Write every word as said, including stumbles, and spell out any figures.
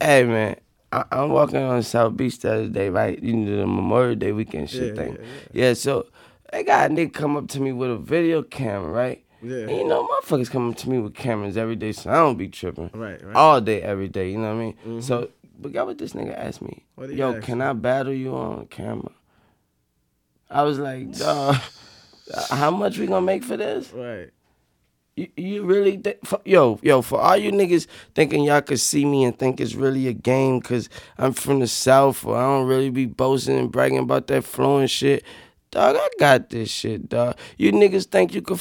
Hey, man. I, I'm walking on South Beach the other day, right? You know, the Memorial Day weekend shit Yeah, thing. yeah, yeah. Yeah, so they got a nigga come up to me with a video camera, right? Yeah. And you know, motherfuckers come up to me with cameras every day, so I don't be tripping. Right, right. All day, every day, you know what I mean? Mhm. So, but got what this nigga asked me? What he Yo, ask can you? I battle you on camera? I was like, dawg, how much we gonna make for this? Right. You, you really think, for, yo, yo, for all you niggas thinking y'all could see me and think it's really a game because I'm from the South or I don't really be boasting and bragging about that flowing shit, dog, I got this shit, dog. You niggas think you could